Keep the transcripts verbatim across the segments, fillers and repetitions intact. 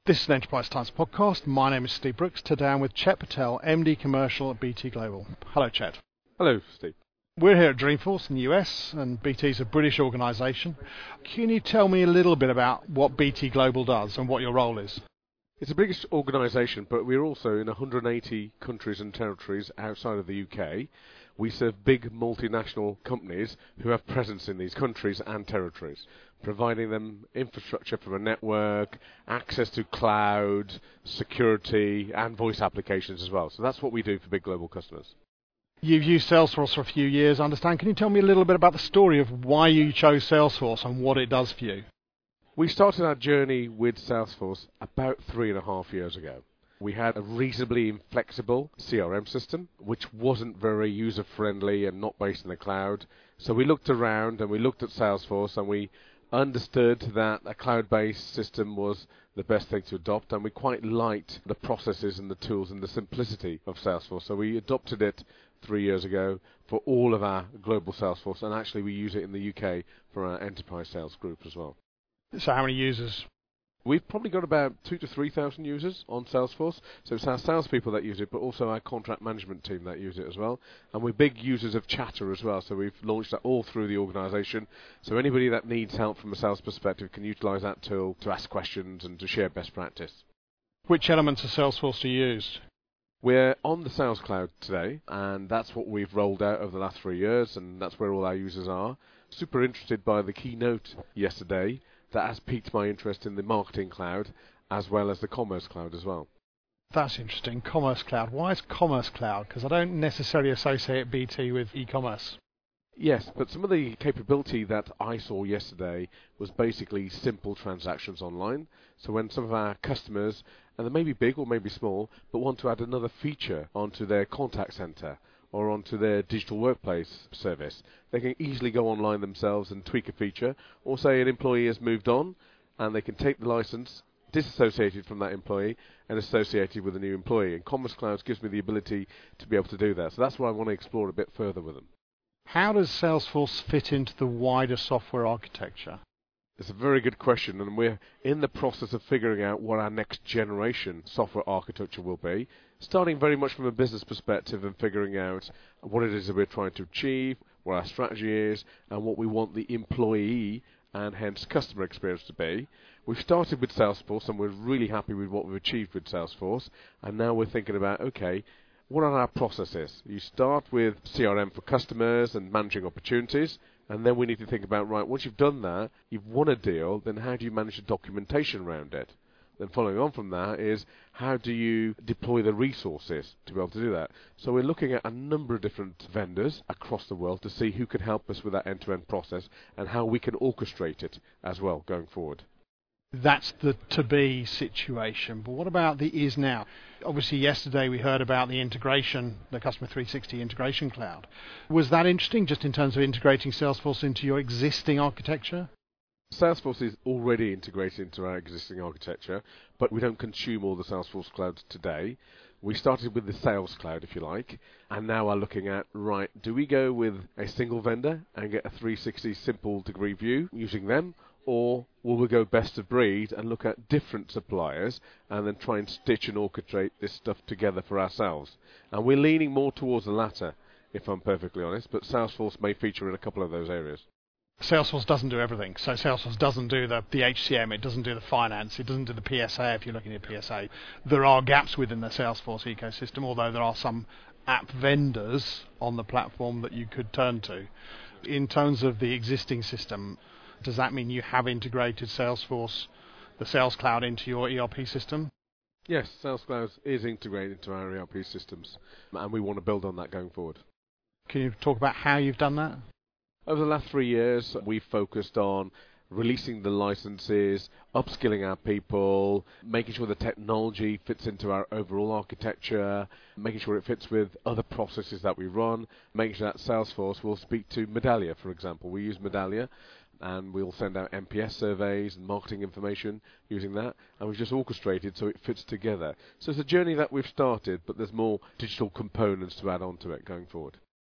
This is an Enterprise Times podcast. My name is Steve Brooks. Today I'm with Chet Patel, M D Commercial at B T Global. Hello, Chet. Hello, Steve. We're here at Dreamforce in the U S, and B T is a British organisation. Can you tell me a little bit about what B T Global does and what your role is? It's a British organisation, but we're also in one hundred eighty countries and territories outside of the U K. We serve big multinational companies who have presence in these countries and territories, providing them infrastructure from a network, access to cloud, security, and voice applications as well. So that's what we do for big global customers. You've used Salesforce for a few years, I understand. Can you tell me a little bit about the story of why you chose Salesforce and what it does for you? We started our journey with Salesforce about three and a half years ago. We had a reasonably inflexible C R M system, which wasn't very user-friendly and not based in the cloud. So we looked around and we looked at Salesforce and we understood that a cloud-based system was the best thing to adopt, and we quite liked the processes and the tools and the simplicity of Salesforce. So we adopted it three years ago for all of our global Salesforce, and actually we use it in the U K for our enterprise sales group as well. So how many users? We've probably got about two to three thousand users on Salesforce. So it's our salespeople that use it, but also our contract management team that use it as well. And we're big users of Chatter as well. So we've launched that all through the organisation. So anybody that needs help from a sales perspective can utilise that tool to ask questions and to share best practice. Which elements of Salesforce do you use? We're on the Sales Cloud today, and that's what we've rolled out over the last three years, and that's where all our users are. Super interested by the keynote yesterday. That has piqued my interest in the Marketing Cloud as well as the Commerce Cloud as well. That's interesting. Commerce Cloud. Why is Commerce Cloud? Because I don't necessarily associate B T with e-commerce. Yes, but some of the capability that I saw yesterday was basically simple transactions online. So when some of our customers, and they may be big or maybe small, but want to add another feature onto their contact center or onto their digital workplace service, they can easily go online themselves and tweak a feature, or say an employee has moved on and they can take the license disassociated from that employee and associated with a new employee. And Commerce Cloud gives me the ability to be able to do that. So that's what I want to explore a bit further with them. How does Salesforce fit into the wider software architecture? It's a very good question, and we're in the process of figuring out what our next generation software architecture will be, starting very much from a business perspective and figuring out what it is that we're trying to achieve, what our strategy is, and what we want the employee and hence customer experience to be. We've started with Salesforce, and we're really happy with what we've achieved with Salesforce, and now we're thinking about, okay, what are our processes? You start with C R M for customers and managing opportunities, and then we need to think about, right, once you've done that, you've won a deal, then how do you manage the documentation around it? Then following on from that is, how do you deploy the resources to be able to do that? So we're looking at a number of different vendors across the world to see who can help us with that end-to-end process and how we can orchestrate it as well going forward. That's the to-be situation. But what about the is now? Obviously, yesterday we heard about the integration, the Customer three sixty integration cloud. Was that interesting, just in terms of integrating Salesforce into your existing architecture? Salesforce is already integrated into our existing architecture, but we don't consume all the Salesforce clouds today. We started with the Sales Cloud, if you like, and now are looking at, right, do we go with a single vendor and get a three sixty simple degree view using them? Or will we go best of breed and look at different suppliers and then try and stitch and orchestrate this stuff together for ourselves? And we're leaning more towards the latter, if I'm perfectly honest, but Salesforce may feature in a couple of those areas. Salesforce doesn't do everything. So Salesforce doesn't do the, the H C M, it doesn't do the finance, it doesn't do the P S A if you're looking at P S A. There are gaps within the Salesforce ecosystem, although there are some app vendors on the platform that you could turn to. In terms of the existing system, does that mean you have integrated Salesforce, the Sales Cloud, into your E R P system? Yes, Sales Cloud is integrated into our E R P systems, and we want to build on that going forward. Can you talk about how you've done that? Over the last three years, we've focused on releasing the licenses, upskilling our people, making sure the technology fits into our overall architecture, making sure it fits with other processes that we run, making sure that Salesforce will speak to Medallia, for example. We use Medallia, and we'll send out N P S surveys and marketing information using that, and we've just orchestrated so it fits together. So it's a journey that we've started, but there's more digital components to add on to it going forward.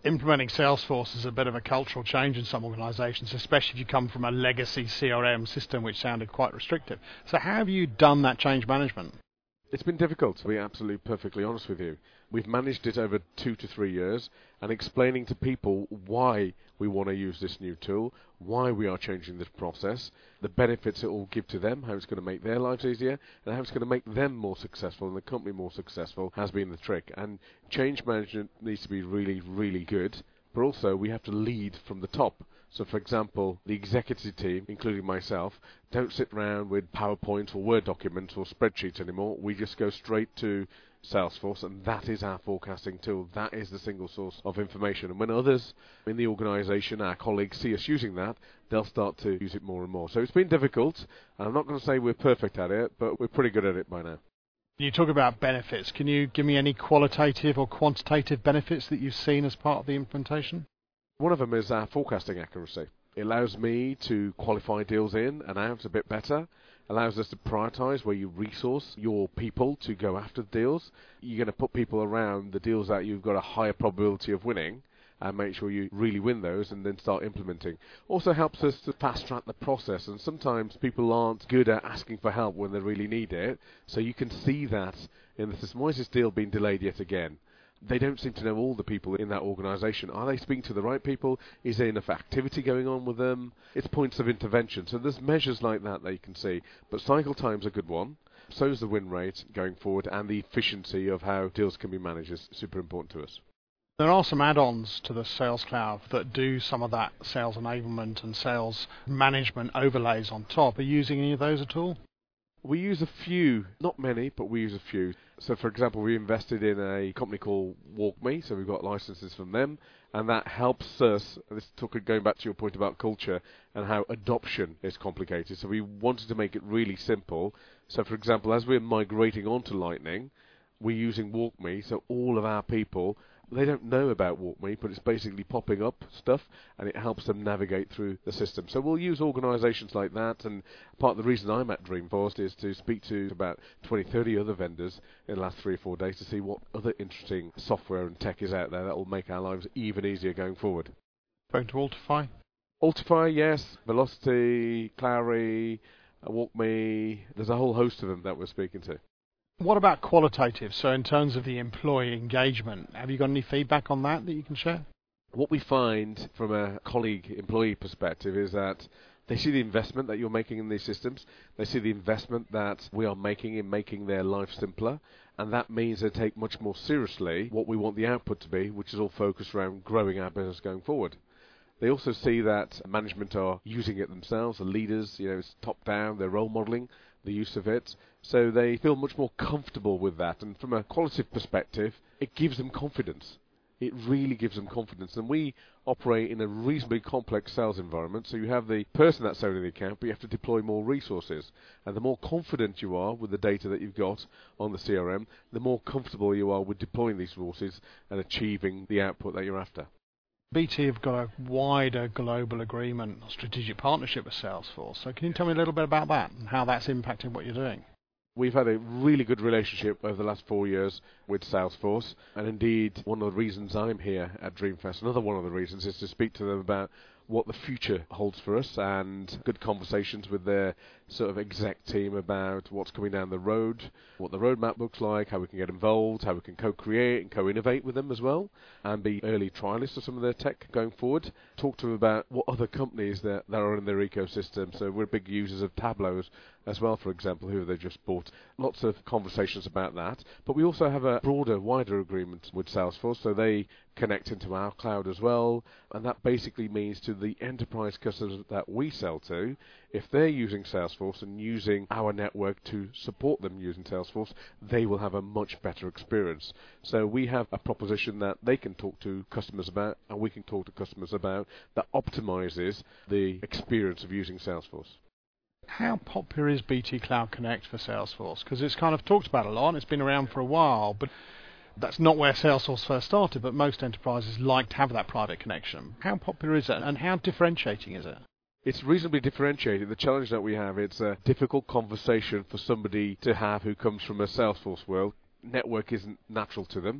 Implementing Salesforce is a bit of a cultural change in some organisations, especially if you come from a legacy C R M system which sounded quite restrictive. So how have you done that change management? It's been difficult, to be absolutely perfectly honest with you. We've managed it over two to three years, and explaining to people why we want to use this new tool, why we are changing this process, the benefits it will give to them, how it's going to make their lives easier, and how it's going to make them more successful and the company more successful has been the trick. And change management needs to be really, really good, but also we have to lead from the top. So, for example, the executive team, including myself, don't sit around with PowerPoint or Word documents or spreadsheets anymore. We just go straight to Salesforce, and that is our forecasting tool. That is the single source of information. And when others in the organisation, our colleagues, see us using that, they'll start to use it more and more. So it's been difficult. I'm not going to say we're perfect at it, but we're pretty good at it by now. You talk about benefits. Can you give me any qualitative or quantitative benefits that you've seen as part of the implementation? One of them is our forecasting accuracy. It allows me to qualify deals in and out a bit better, allows us to prioritise where you resource your people to go after deals. You're going to put people around the deals that you've got a higher probability of winning and make sure you really win those and then start implementing. Also helps us to fast track the process, and sometimes people aren't good at asking for help when they really need it, so you can see that in the system. Why is this deal being delayed yet again? They don't seem to know all the people in that organisation. Are they speaking to the right people? Is there enough activity going on with them? It's points of intervention. So there's measures like that that you can see. But cycle time's a good one. So is the win rate going forward, and the efficiency of how deals can be managed is super important to us. There are some add-ons to the Sales Cloud that do some of that sales enablement and sales management overlays on top. Are you using any of those at all? We use a few, not many, but we use a few. So, for example, we invested in a company called WalkMe, so we've got licenses from them, and that helps us, and this took going back to your point about culture and how adoption is complicated. So we wanted to make it really simple. So, for example, as we're migrating onto Lightning, we're using WalkMe, so all of our people, they don't know about WalkMe, but it's basically popping up stuff, and it helps them navigate through the system. So we'll use organisations like that, and part of the reason I'm at Dreamforce is to speak to about twenty, thirty other vendors in the last three or four days to see what other interesting software and tech is out there that will make our lives even easier going forward. Going to Altify? Altify, yes. Velocity, Clary, WalkMe. There's a whole host of them that we're speaking to. What about qualitative? So in terms of the employee engagement, have you got any feedback on that that you can share? What we find from a colleague-employee perspective is that they see the investment that you're making in these systems. They see the investment that we are making in making their life simpler. And that means they take much more seriously what we want the output to be, which is all focused around growing our business going forward. They also see that management are using it themselves, the leaders, you know, it's top-down, they're role modelling the use of it. So they feel much more comfortable with that. And from a qualitative perspective, it gives them confidence. It really gives them confidence. And we operate in a reasonably complex sales environment. So you have the person that's selling the account, but you have to deploy more resources. And the more confident you are with the data that you've got on the C R M, the more comfortable you are with deploying these resources and achieving the output that you're after. B T have got a wider global agreement, strategic partnership with Salesforce. So can you tell me a little bit about that and how that's impacting what you're doing? We've had a really good relationship over the last four years with Salesforce, and indeed one of the reasons I'm here at Dreamfest, another one of the reasons, is to speak to them about what the future holds for us, and good conversations with their sort of exec team about what's coming down the road, what the roadmap looks like, how we can get involved, how we can co-create and co-innovate with them as well, and be early trialists of some of their tech going forward. Talk to them about what other companies that, that are in their ecosystem. So we're big users of Tableau as well, for example, who they just bought. Lots of conversations about that. But we also have a broader, wider agreement with Salesforce, so they connect into our cloud as well, and that basically means to the enterprise customers that we sell to, if they're using Salesforce and using our network to support them using Salesforce, they will have a much better experience. So we have a proposition that they can talk to customers about, and we can talk to customers about, that optimizes the experience of using Salesforce. How popular is B T Cloud Connect for Salesforce? Because it's kind of talked about a lot, and it's been around for a while, but that's not where Salesforce first started, but most enterprises like to have that private connection. How popular is it, and how differentiating is it? It's reasonably differentiated. The challenge that we have, it's a difficult conversation for somebody to have who comes from a Salesforce world. Network isn't natural to them,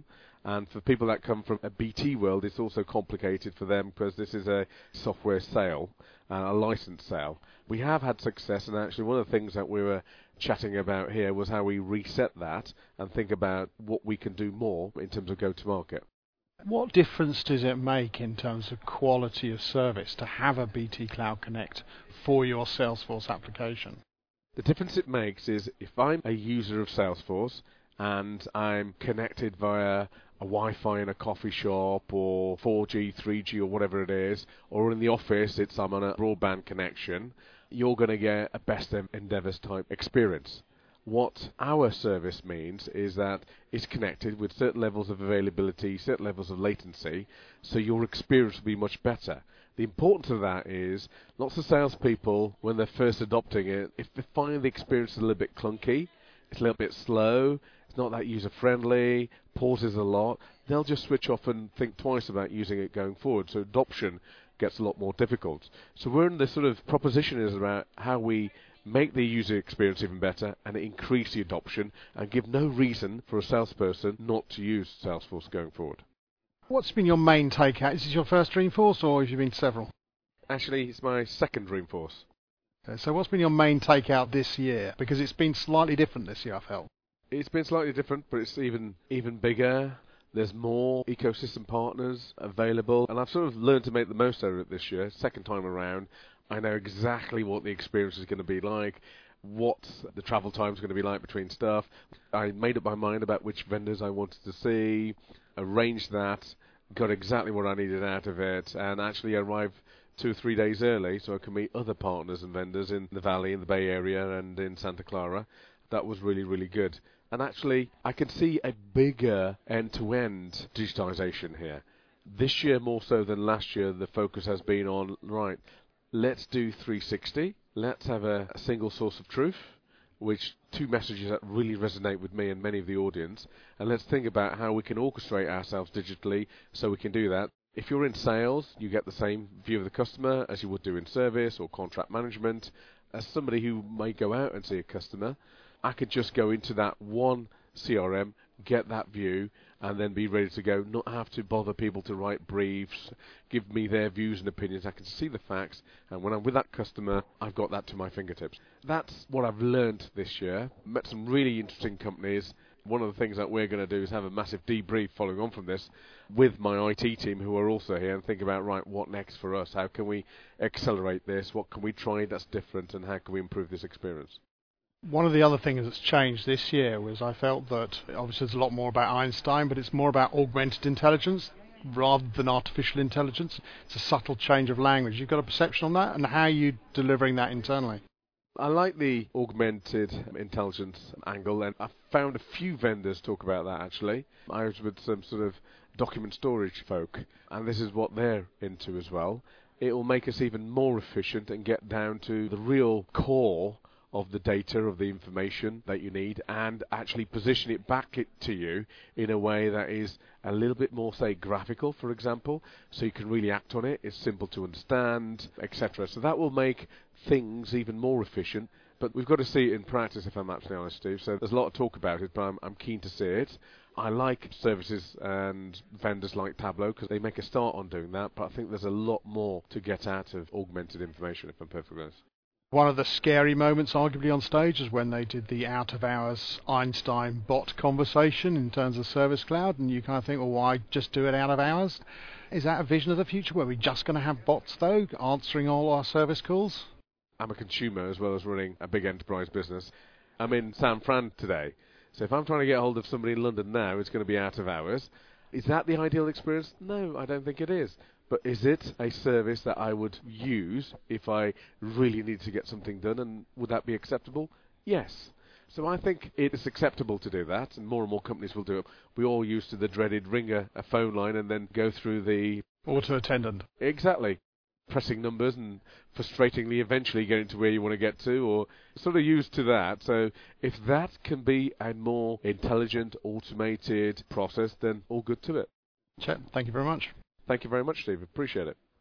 And for people that come from a B T world, it's also complicated for them because this is a software sale, uh, a license sale. We have had success, and actually one of the things that we were chatting about here was how we reset that and think about what we can do more in terms of go-to-market. What difference does it make in terms of quality of service to have a B T Cloud Connect for your Salesforce application? The difference it makes is if I'm a user of Salesforce and I'm connected via a Wi-Fi in a coffee shop or four G, three G or whatever it is, or in the office it's I'm on a broadband connection, you're going to get a best endeavours type experience. What our service means is that it's connected with certain levels of availability, certain levels of latency, so your experience will be much better. The importance of that is lots of salespeople, when they're first adopting it, if they find the experience a little bit clunky, it's a little bit slow, it's not that user-friendly, pauses a lot, they'll just switch off and think twice about using it going forward. So adoption gets a lot more difficult. So we're in the sort of proposition is about how we make the user experience even better and increase the adoption and give no reason for a salesperson not to use Salesforce going forward. What's been your main takeout? Is this your first Dreamforce or have you been to several? Actually, it's my second Dreamforce. Okay, so what's been your main takeout this year? Because it's been slightly different this year, I felt. It's been slightly different, but it's even even bigger. There's more ecosystem partners available, and I've sort of learned to make the most out of it this year. Second time around, I know exactly what the experience is going to be like, what the travel time is going to be like between stuff. I made up my mind about which vendors I wanted to see, arranged that, got exactly what I needed out of it, and actually arrived two or three days early so I could meet other partners and vendors in the Valley, in the Bay Area, and in Santa Clara. That was really, really good. And actually, I can see a bigger end-to-end digitization here. This year, more so than last year, the focus has been on, right, let's do three sixty. Let's have a, a single source of truth, which two messages that really resonate with me and many of the audience. And let's think about how we can orchestrate ourselves digitally so we can do that. If you're in sales, you get the same view of the customer as you would do in service or contract management. As somebody who may go out and see a customer, I could just go into that one C R M, get that view, and then be ready to go, not have to bother people to write briefs, give me their views and opinions. I can see the facts, and when I'm with that customer, I've got that to my fingertips. That's what I've learned this year. Met some really interesting companies. One of the things that we're going to do is have a massive debrief following on from this with my I T team who are also here and think about, right, what next for us? How can we accelerate this? What can we try that's different, and how can we improve this experience? One of the other things that's changed this year was I felt that obviously there's a lot more about Einstein, but it's more about augmented intelligence rather than artificial intelligence. It's a subtle change of language. You've got a perception on that, and how are you delivering that internally? I like the augmented intelligence angle, and I've found a few vendors talk about that actually. I was with some sort of document storage folk, and this is what they're into as well. It will make us even more efficient and get down to the real core of the data, of the information that you need, and actually position it back it to you in a way that is a little bit more, say, graphical, for example, so you can really act on it. It's simple to understand, et cetera. So that will make things even more efficient, but we've got to see it in practice, if I'm absolutely honest, Steve. So there's a lot of talk about it, but I'm, I'm keen to see it. I like services and vendors like Tableau because they make a start on doing that, but I think there's a lot more to get out of augmented information, if I'm perfectly honest. One of the scary moments, arguably, on stage is when they did the out-of-hours Einstein bot conversation in terms of Service Cloud, and you kind of think, well, why just do it out of hours? Is that a vision of the future where we're just going to have bots, though, answering all our service calls? I'm a consumer as well as running a big enterprise business. I'm in San Fran today, so if I'm trying to get hold of somebody in London now, it's going to be out of hours. Is that the ideal experience? No, I don't think it is. But is it a service that I would use if I really need to get something done, and would that be acceptable? Yes. So I think it is acceptable to do that, and more and more companies will do it. We all used to the dreaded ring a, a phone line and then go through the auto attendant. Exactly. Pressing numbers and frustratingly eventually getting to where you want to get to, or sort of used to that. So if that can be a more intelligent, automated process, then all good to it. Chet, thank you very much. Thank you very much, Steve. Appreciate it.